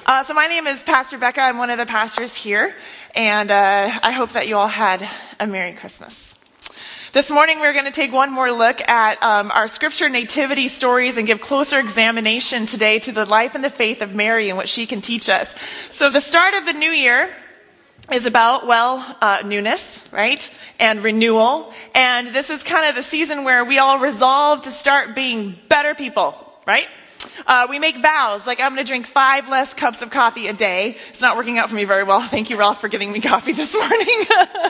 So my name is Pastor Becca. I'm one of the pastors here, and I hope that you all had a Merry Christmas. This morning we're going to take one more look at our scripture nativity stories and give closer examination today to the life and the faith of Mary and what she can teach us. So the start of the new year is about, newness, right? And renewal. And this is kind of the season where we all resolve to start being better people, right? We make vows, like I'm going to drink 5 less cups of coffee a day. It's not working out for me very well. Thank you, Ralph, for getting me coffee this morning.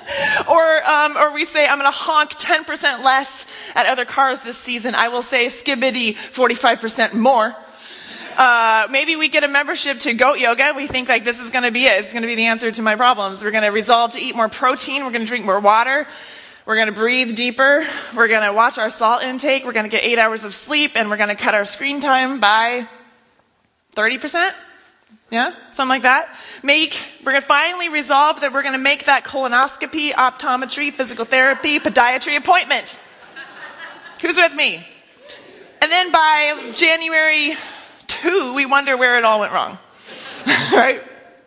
Or we say I'm going to honk 10% less at other cars this season. I will say skibbity 45% more. Maybe we get a membership to goat yoga. We think like this is going to be it. It's going to be the answer to my problems. We're going to resolve to eat more protein. We're going to drink more water. We're going to breathe deeper. We're going to watch our salt intake. We're going to get 8 hours of sleep, and we're going to cut our screen time by 30%. Yeah, something like that. We're going to finally resolve that we're going to make that colonoscopy, optometry, physical therapy, podiatry appointment. Who's with me? And then by January 2, we wonder where it all went wrong. Right?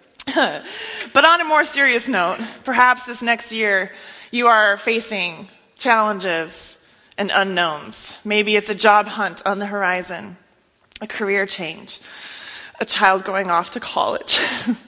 But on a more serious note, perhaps this next year, you are facing challenges and unknowns. Maybe it's a job hunt on the horizon, a career change, a child going off to college,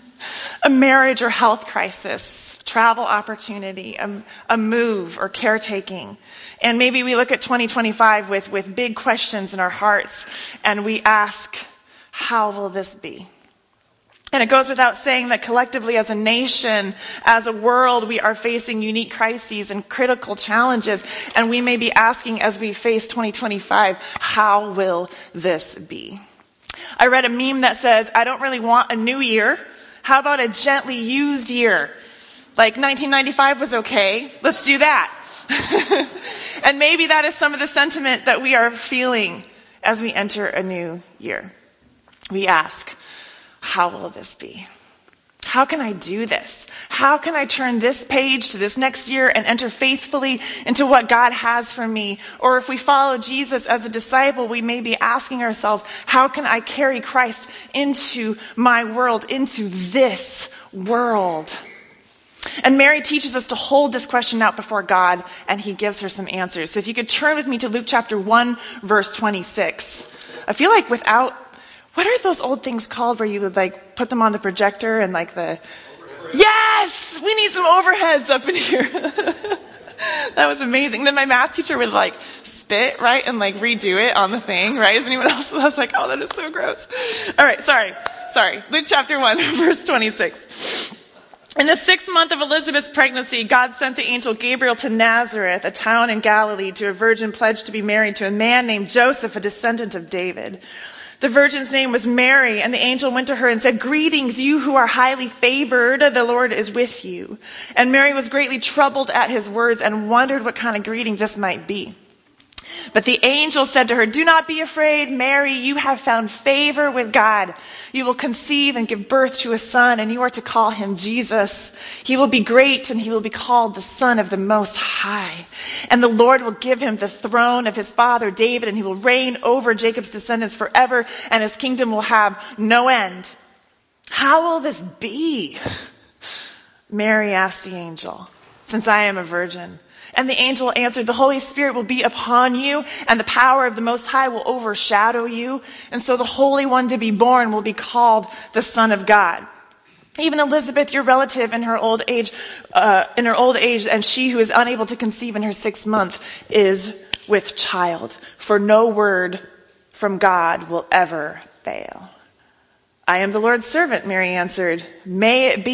a marriage or health crisis, travel opportunity, a move or caretaking. And maybe we look at 2025 with big questions in our hearts and we ask, how will this be? And it goes without saying that collectively as a nation, as a world, we are facing unique crises and critical challenges. And we may be asking as we face 2025, how will this be? I read a meme that says, I don't really want a new year. How about a gently used year? Like 1995 was okay. Let's do that. And maybe that is some of the sentiment that we are feeling as we enter a new year. We ask, how will this be? How can I do this? How can I turn this page to this next year and enter faithfully into what God has for me? Or if we follow Jesus as a disciple, we may be asking ourselves, how can I carry Christ into my world, into this world? And Mary teaches us to hold this question out before God, and he gives her some answers. So if you could turn with me to Luke chapter 1, verse 26. I feel like what are those old things called where you would like put them on the projector and like the... Yes! We need some overheads up in here. That was amazing. Then my math teacher would like spit, right? And like redo it on the thing, right? Is anyone else? I was like, oh, that is so gross. All right, sorry. Luke chapter 1, verse 26. In the 6th month of Elizabeth's pregnancy, God sent the angel Gabriel to Nazareth, a town in Galilee, to a virgin pledged to be married to a man named Joseph, a descendant of David. The virgin's name was Mary, and the angel went to her and said, "Greetings, you who are highly favored, the Lord is with you." And Mary was greatly troubled at his words and wondered what kind of greeting this might be. But the angel said to her, "Do not be afraid, Mary, you have found favor with God. You will conceive and give birth to a son, and you are to call him Jesus. He will be great, and he will be called the Son of the Most High. And the Lord will give him the throne of his father David, and he will reign over Jacob's descendants forever, and his kingdom will have no end." "How will this be?" Mary asked the angel, "since I am a virgin." And the angel answered, "The Holy Spirit will be upon you, and the power of the Most High will overshadow you. And so the Holy One to be born will be called the Son of God. Even Elizabeth, your relative, in her old age, and she who is unable to conceive in her 6th month, is with child. For no word from God will ever fail." "I am the Lord's servant," Mary answered. May it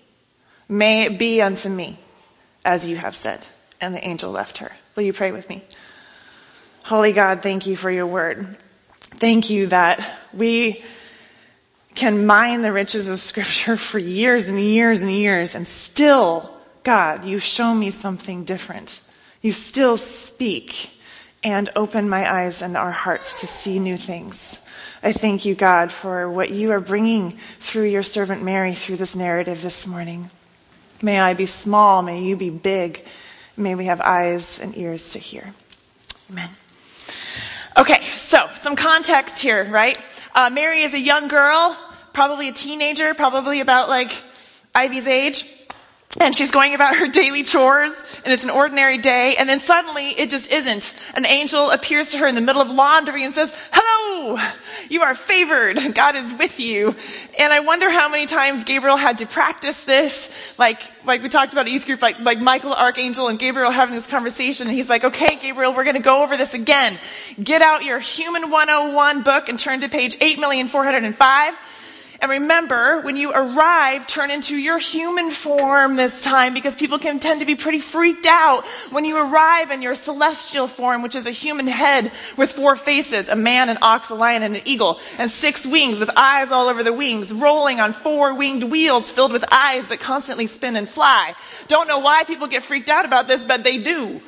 be unto me as you have said." And the angel left her. Will you pray with me? Holy God, thank you for your word. Thank you that we can mine the riches of Scripture for years and years and years, and still, God, you show me something different. You still speak and open my eyes and our hearts to see new things. I thank you, God, for what you are bringing through your servant Mary through this narrative this morning. May I be small, may you be big. May we have eyes and ears to hear. Amen. Okay, so some context here, right? Mary is a young girl, probably a teenager, probably about like Ivy's age. And she's going about her daily chores, and it's an ordinary day, and then suddenly it just isn't. An angel appears to her in the middle of laundry and says, "Hello! You are favored. God is with you." And I wonder how many times Gabriel had to practice this, like we talked about at youth group, like Michael, Archangel, and Gabriel having this conversation, and he's like, "Okay, Gabriel, we're gonna go over this again. Get out your Human 101 book and turn to page 8,405. And remember, when you arrive, turn into your human form this time, because people can tend to be pretty freaked out when you arrive in your celestial form, which is a human head with 4 faces, a man, an ox, a lion, and an eagle, and 6 wings with eyes all over the wings, rolling on 4 winged wheels filled with eyes that constantly spin and fly." Don't know why people get freaked out about this, but they do.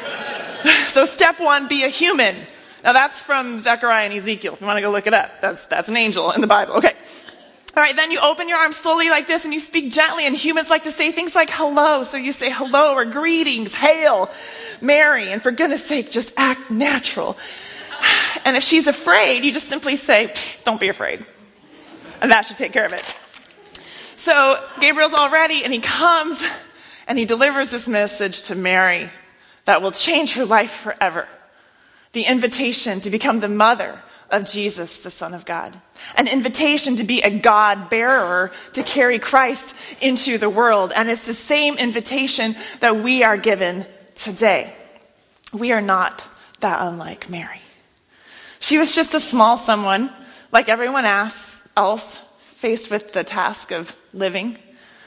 So step 1, be a human. Now that's from Zechariah and Ezekiel. If you want to go look it up, that's an angel in the Bible. Okay. All right, then you open your arms slowly like this and you speak gently, and humans like to say things like hello. So you say hello or greetings, hail, Mary, and for goodness sake, just act natural. And if she's afraid, you just simply say, "Don't be afraid." And that should take care of it. So Gabriel's all ready, and he comes and he delivers this message to Mary that will change her life forever. The invitation to become the mother of Jesus, the Son of God. An invitation to be a God bearer, to carry Christ into the world. And it's the same invitation that we are given today. We are not that unlike Mary. She was just a small someone, like everyone else, faced with the task of living.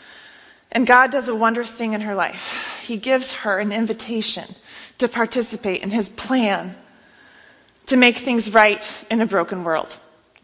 And God does a wondrous thing in her life. He gives her an invitation to participate in his plan to make things right in a broken world,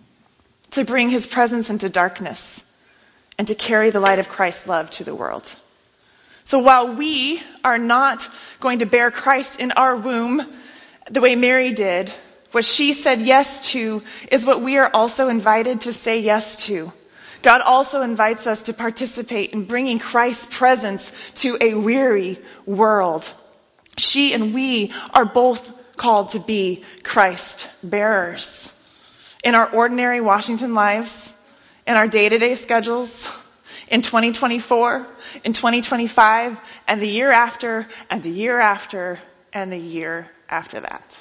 to bring his presence into darkness, and to carry the light of Christ's love to the world. So while we are not going to bear Christ in our womb the way Mary did, what she said yes to is what we are also invited to say yes to. God also invites us to participate in bringing Christ's presence to a weary world. She and we are both called to be Christ bearers in our ordinary Washington lives, in our day-to-day schedules, in 2024, in 2025, and the year after, and the year after, and the year after that.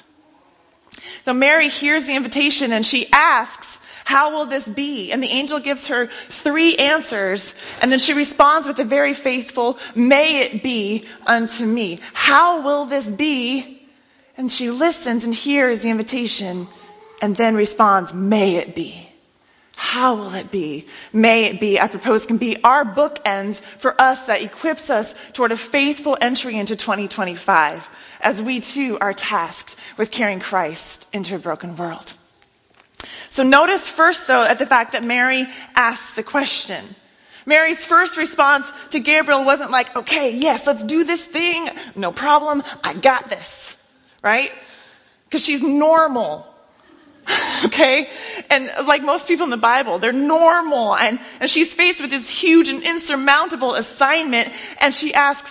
So Mary hears the invitation and she asks, "How will this be?" And the angel gives her 3 answers, and then she responds with a very faithful, "May it be unto me." How will this be? And she listens and hears the invitation and then responds, "May it be." How will it be? May it be, I propose, can be our bookends for us that equips us toward a faithful entry into 2025, as we too are tasked with carrying Christ into a broken world. So notice first, though, at the fact that Mary asks the question. Mary's first response to Gabriel wasn't like, "Okay, yes, let's do this thing. No problem. I got this." Right? Because she's normal. Okay? And like most people in the Bible, they're normal. And she's faced with this huge and insurmountable assignment. And she asks,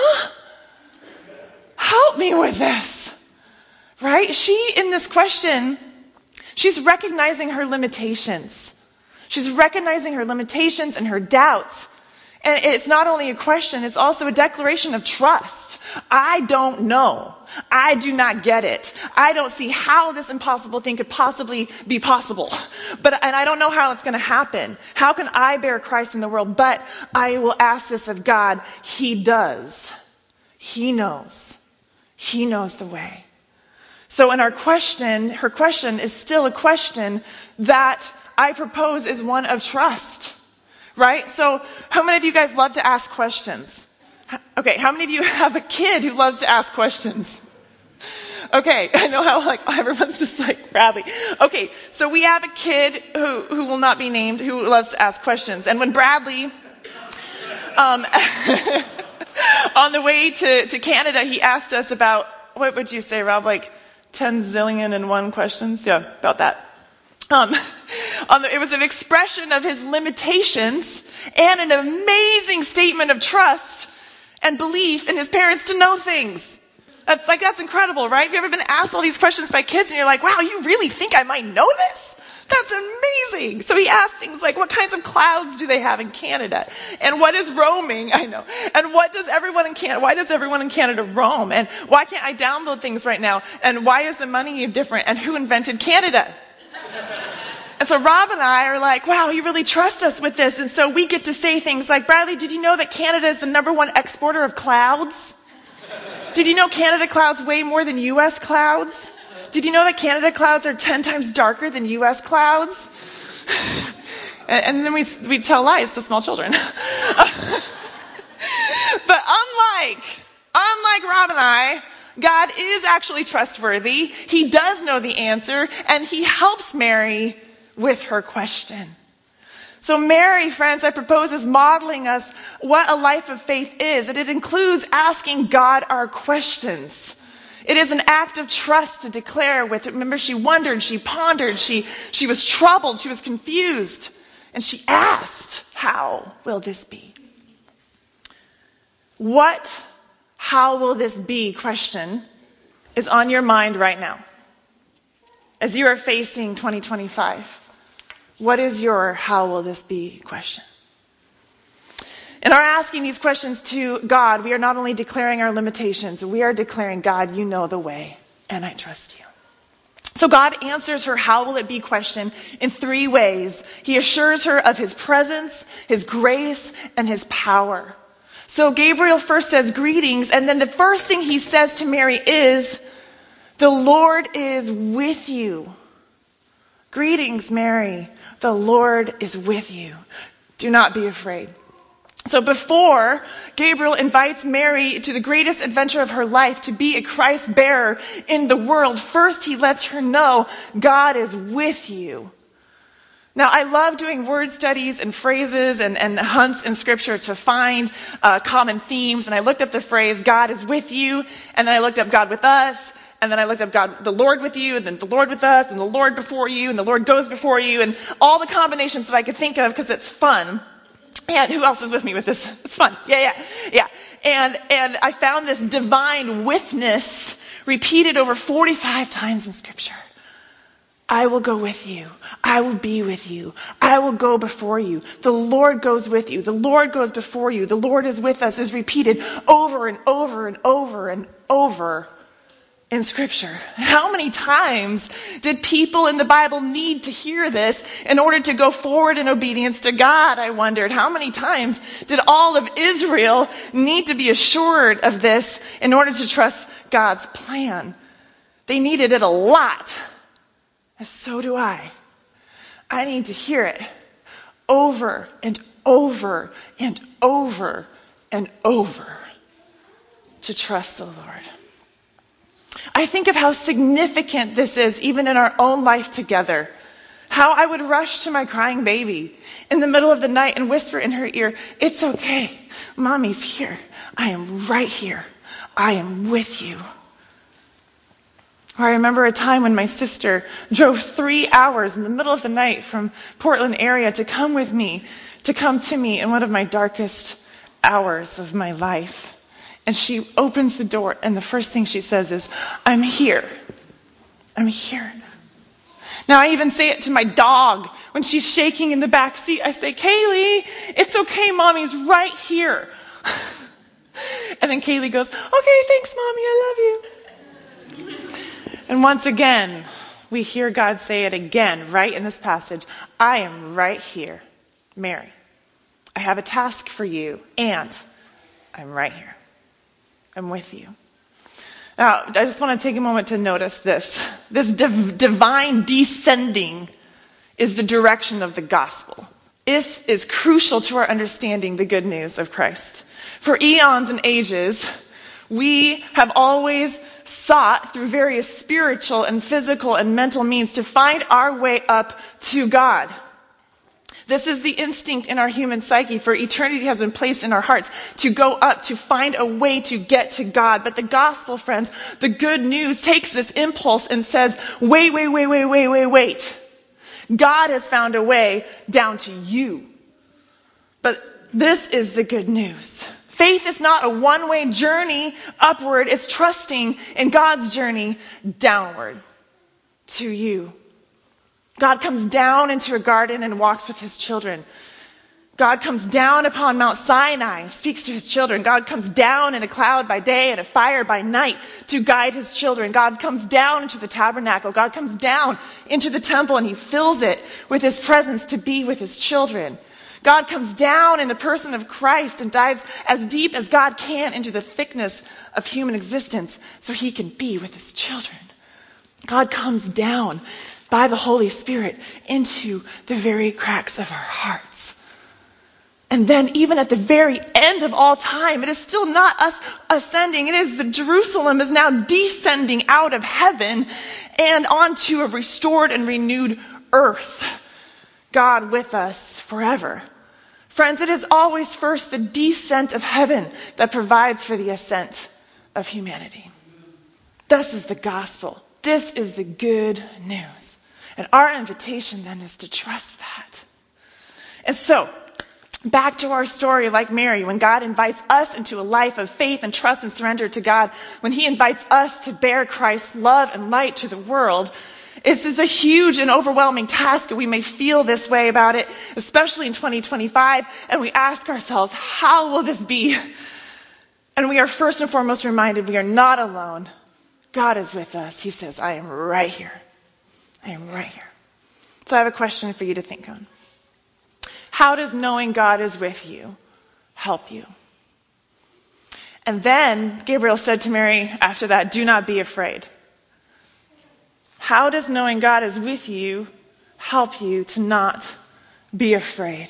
help me with this. Right? She, in this question, she's recognizing her limitations. She's recognizing her limitations and her doubts. And it's not only a question, it's also a declaration of trust. I don't know. I do not get it. I don't see how this impossible thing could possibly be possible. And I don't know how it's going to happen. How can I bear Christ in the world? But I will ask this of God. He does. He knows. He knows the way. So in her question is still a question that I propose is one of trust. Right? So how many of you guys love to ask questions? Okay, how many of you have a kid who loves to ask questions? Okay, I know how everyone's just like Bradley. Okay, so we have a kid who will not be named who loves to ask questions. And when Bradley, on the way to Canada, he asked us about, what would you say, Rob, like 10 zillion and 1 questions? Yeah, about that. It was an expression of his limitations and an amazing statement of trust and belief in his parents to know things. That's incredible, right? Have you ever been asked all these questions by kids and you're like, wow, you really think I might know this? That's amazing. So he asked things like, what kinds of clouds do they have in Canada? And what is roaming? I know. And why does everyone in Canada roam? And why can't I download things right now? And why is the money different? And who invented Canada? And so Rob and I are like, wow, he really trusts us with this. And so we get to say things like, Bradley, did you know that Canada is the #1 exporter of clouds? Did you know Canada clouds weigh more than U.S. clouds? Did you know that Canada clouds are 10 times darker than U.S. clouds? And then we tell lies to small children. But unlike Rob and I, God is actually trustworthy. He does know the answer, and he helps Mary with her question. So Mary, friends, I propose, is modeling us what a life of faith is. And it includes asking God our questions. It is an act of trust to declare with. Remember, she wondered, she pondered, she was troubled, she was confused. And she asked, how will this be? How will this be question is on your mind right now. As you are facing 2025, what is your how will this be question? In our asking these questions to God, we are not only declaring our limitations, we are declaring, God, you know the way, and I trust you. So God answers her how will it be question in 3 ways. He assures her of his presence, his grace, and his power. So Gabriel first says greetings, and then the first thing he says to Mary is, the Lord is with you. Greetings, Mary. The Lord is with you. Do not be afraid. So before Gabriel invites Mary to the greatest adventure of her life, to be a Christ bearer in the world, first he lets her know God is with you. Now, I love doing word studies and phrases and hunts in Scripture to find common themes. And I looked up the phrase, God is with you. And then I looked up God with us. And then I looked up God, the Lord with you, and then the Lord with us, and the Lord before you, and the Lord goes before you, and all the combinations that I could think of because it's fun. And who else is with me with this? It's fun. Yeah. And I found this divine witness repeated over 45 times in Scripture. I will go with you. I will be with you. I will go before you. The Lord goes with you. The Lord goes before you. The Lord is with us is repeated over and over and over and over in Scripture. How many times did people in the Bible need to hear this in order to go forward in obedience to God? I wondered. How many times did all of Israel need to be assured of this in order to trust God's plan? They needed it a lot. And so do I. I need to hear it over and over and over and over to trust the Lord. I think of how significant this is even in our own life together. How I would rush to my crying baby in the middle of the night and whisper in her ear, it's okay. Mommy's here. I am right here. I am with you. Or I remember a time when my sister drove 3 hours in the middle of the night from Portland area to come to me in one of my darkest hours of my life. And she opens the door, and the first thing she says is, I'm here. I'm here. Now, I even say it to my dog when she's shaking in the back seat. I say, Kaylee, it's okay, Mommy's right here. And then Kaylee goes, okay, thanks, Mommy, I love you. And once again, we hear God say it again, right in this passage. I am right here, Mary. I have a task for you, and I'm right here. I'm with you. Now, I just want to take a moment to notice this. This divine descending is the direction of the gospel. This is crucial to our understanding the good news of Christ. For eons and ages, we have always sought through various spiritual and physical and mental means to find our way up to God. This is the instinct in our human psyche, for eternity has been placed in our hearts to go up, to find a way to get to God. But the gospel, friends, the good news takes this impulse and says, wait. God has found a way down to you. But this is the good news. Faith is not a one-way journey upward. It's trusting in God's journey downward to you. God comes down into a garden and walks with his children. God comes down upon Mount Sinai, speaks to his children. God comes down in a cloud by day and a fire by night to guide his children. God comes down into the tabernacle. God comes down into the temple and he fills it with his presence to be with his children. God comes down in the person of Christ and dives as deep as God can into the thickness of human existence so he can be with his children. God comes down by the Holy Spirit into the very cracks of our hearts. And then even at the very end of all time, it is still not us ascending. It is Jerusalem is now descending out of heaven and onto a restored and renewed earth. God with us forever. Friends, it is always first the descent of heaven that provides for the ascent of humanity. This is the gospel. This is the good news. And our invitation then is to trust that. And so, back to our story like Mary, when God invites us into a life of faith and trust and surrender to God, when he invites us to bear Christ's love and light to the world, it is a huge and overwhelming task, and we may feel this way about it, especially in 2025, and we ask ourselves, how will this be? And we are first and foremost reminded we are not alone. God is with us. He says, I am right here. I am right here. So I have a question for you to think on. How does knowing God is with you help you? And then Gabriel said to Mary after that, do not be afraid. How does knowing God is with you help you to not be afraid?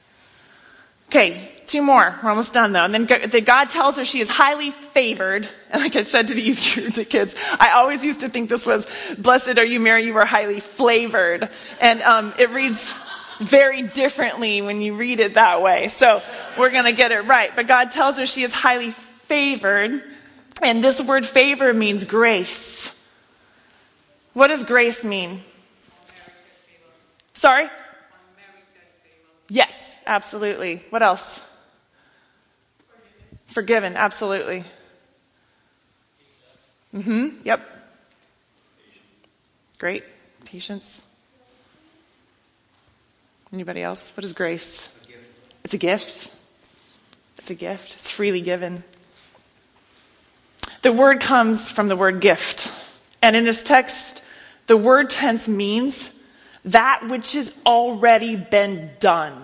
Okay, 2 more. We're almost done though. And then God tells her she is highly favored. And like I said to the youth group, the kids, I always used to think this was, blessed are you, Mary, you are highly flavored. And it reads very differently when you read it that way. So we're going to get it right. But God tells her she is highly favored. And this word favor means grace. What does grace mean? Sorry? Yes, absolutely. What else? Forgiven, absolutely. Yep. Great. Patience. Anybody else? What is grace? It's a gift. It's a gift. It's freely given. The word comes from the word gift. And in this text, the word tense means that which has already been done.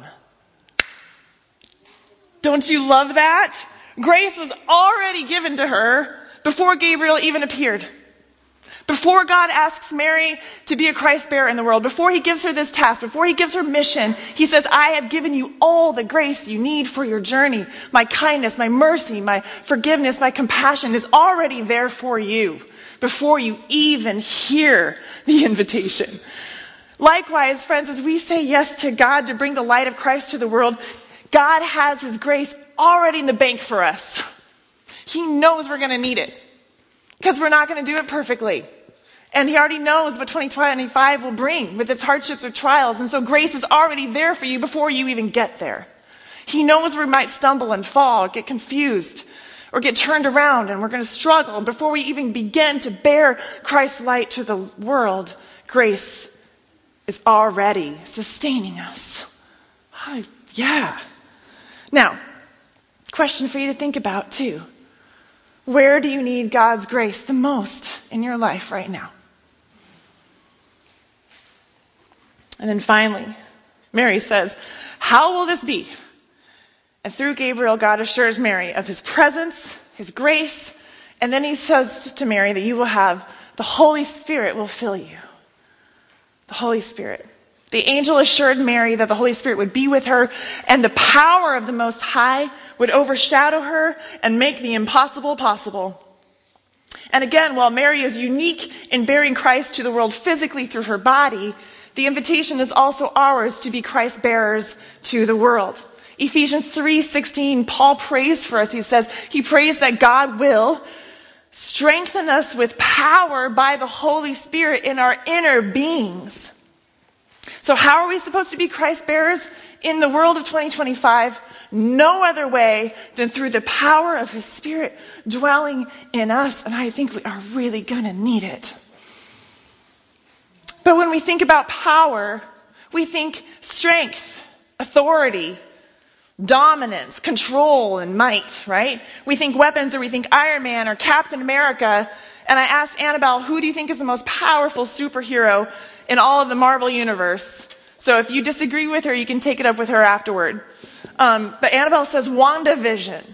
Don't you love that? Grace was already given to her before Gabriel even appeared. Before God asks Mary to be a Christ bearer in the world, before he gives her this task, before he gives her mission, he says, I have given you all the grace you need for your journey. My kindness, my mercy, my forgiveness, my compassion is already there for you before you even hear the invitation. Likewise, friends, as we say yes to God to bring the light of Christ to the world, God has his grace already in the bank for us. He knows we're going to need it because we're not going to do it perfectly. And he already knows what 2025 will bring with its hardships or trials. And so grace is already there for you before you even get there. He knows we might stumble and fall, get confused, or get turned around, and we're going to struggle. And before we even begin to bear Christ's light to the world, grace is already sustaining us. Yeah. Now, question for you to think about too. Where do you need God's grace the most in your life right now? And then finally, Mary says, how will this be? And through Gabriel, God assures Mary of his presence, his grace, and then he says to Mary that you will have, the Holy Spirit will fill you. The Holy Spirit. The angel assured Mary that the Holy Spirit would be with her and the power of the Most High would overshadow her and make the impossible possible. And again, while Mary is unique in bearing Christ to the world physically through her body, the invitation is also ours to be Christ bearers to the world. Ephesians 3:16, Paul prays for us. He prays that God will strengthen us with power by the Holy Spirit in our inner beings. So how are we supposed to be Christ bearers in the world of 2025? No other way than through the power of his Spirit dwelling in us. And I think we are really going to need it. But when we think about power, we think strength, authority, dominance, control, and might, right? We think weapons, or we think Iron Man or Captain America. And I asked Annabelle, who do you think is the most powerful superhero in all of the Marvel universe? So if you disagree with her, you can take it up with her afterward. But Annabelle says WandaVision.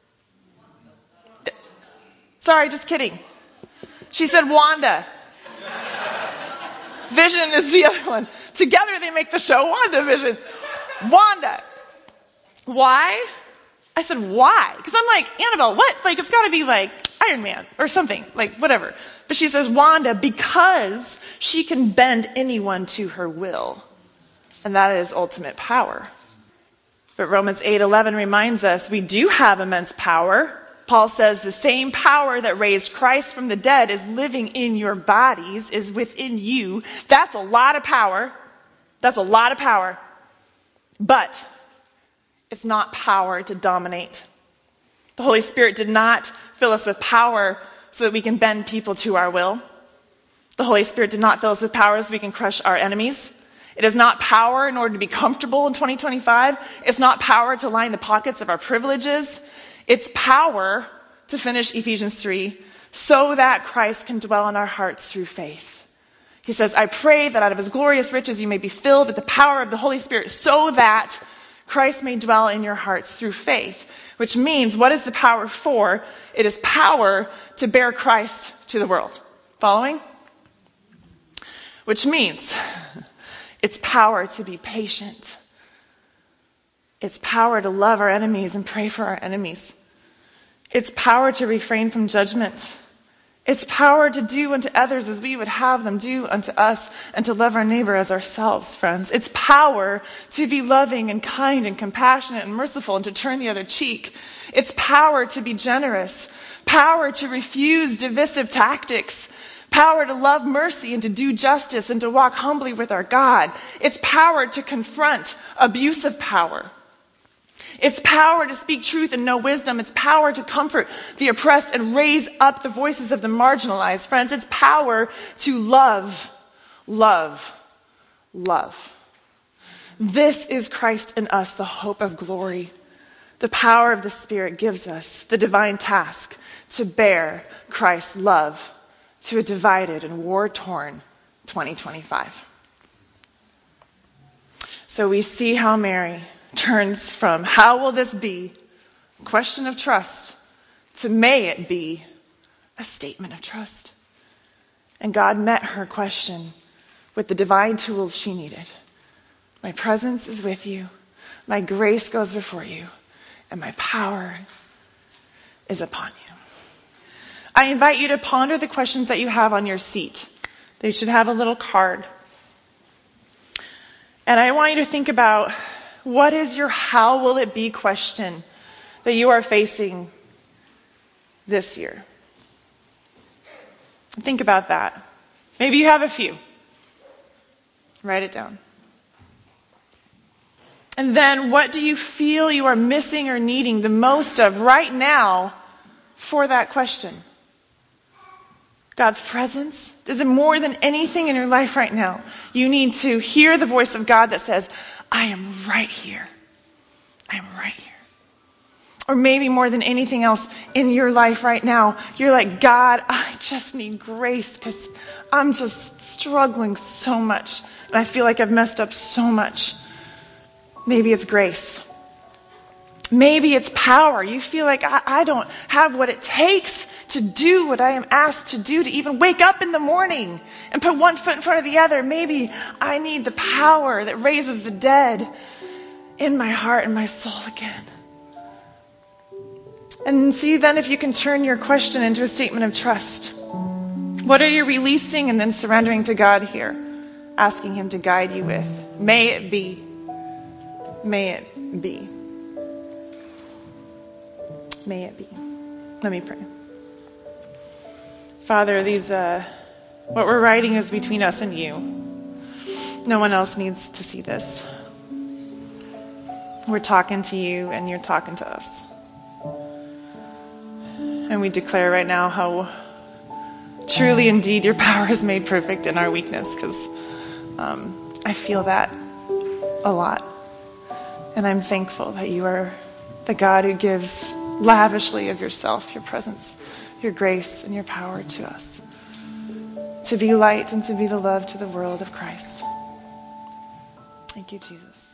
Sorry, just kidding. She said Wanda. Vision is the other one. Together they make the show WandaVision. Wanda. Why? I said, why? Because I'm like, Annabelle, what? Like, it's got to be like Iron Man or something, like whatever. But she says Wanda because she can bend anyone to her will. And that is ultimate power. But Romans 8:11 reminds us we do have immense power. Paul says the same power that raised Christ from the dead is living in your bodies, is within you. That's a lot of power. That's a lot of power. But it's not power to dominate. The Holy Spirit did not fill us with power so that we can bend people to our will. The Holy Spirit did not fill us with power so we can crush our enemies. It is not power in order to be comfortable in 2025. It's not power to line the pockets of our privileges. It's power, to finish Ephesians 3, so that Christ can dwell in our hearts through faith. He says, I pray that out of his glorious riches you may be filled with the power of the Holy Spirit so that Christ may dwell in your hearts through faith. Which means, what is the power for? It is power to bear Christ to the world. Following? Which means, it's power to be patient. It's power to love our enemies and pray for our enemies. It's power to refrain from judgment. It's power to do unto others as we would have them do unto us, and to love our neighbor as ourselves, friends. It's power to be loving and kind and compassionate and merciful and to turn the other cheek. It's power to be generous. Power to refuse divisive tactics. Power to love mercy and to do justice and to walk humbly with our God. It's power to confront abusive power. It's power to speak truth and know wisdom. It's power to comfort the oppressed and raise up the voices of the marginalized. Friends, it's power to love, love, love. This is Christ in us, the hope of glory. The power of the Spirit gives us the divine task to bear Christ's love to a divided and war-torn 2025. So we see how Mary turns from how will this be, question of trust, to may it be, a statement of trust. And God met her question with the divine tools she needed. My presence is with you, my grace goes before you, and my power is upon you. I invite you to ponder the questions that you have on your seat. They should have a little card. And I want you to think about, what is your how will it be question that you are facing this year? Think about that. Maybe you have a few. Write it down. And then what do you feel you are missing or needing the most of right now for that question? God's presence? Is it more than anything in your life right now? You need to hear the voice of God that says, I am right here. I am right here. Or maybe more than anything else in your life right now, you're like, God, I just need grace because I'm just struggling so much. And I feel like I've messed up so much. Maybe it's grace. Maybe it's power. You feel like I don't have what it takes to do what I am asked to do, to even wake up in the morning and put one foot in front of the other. Maybe I need the power that raises the dead in my heart and my soul again. And see then if you can turn your question into a statement of trust. What are you releasing and then surrendering to God here? Asking him to guide you with. May it be. May it be. May it be. Let me pray. Father, what we're writing is between us and you. No one else needs to see this. We're talking to you and you're talking to us. And we declare right now how truly indeed your power is made perfect in our weakness, because I feel that a lot. And I'm thankful that you are the God who gives lavishly of yourself, your presence, your grace, and your power to us, to be light and to be the love to the world of Christ. Thank you, Jesus.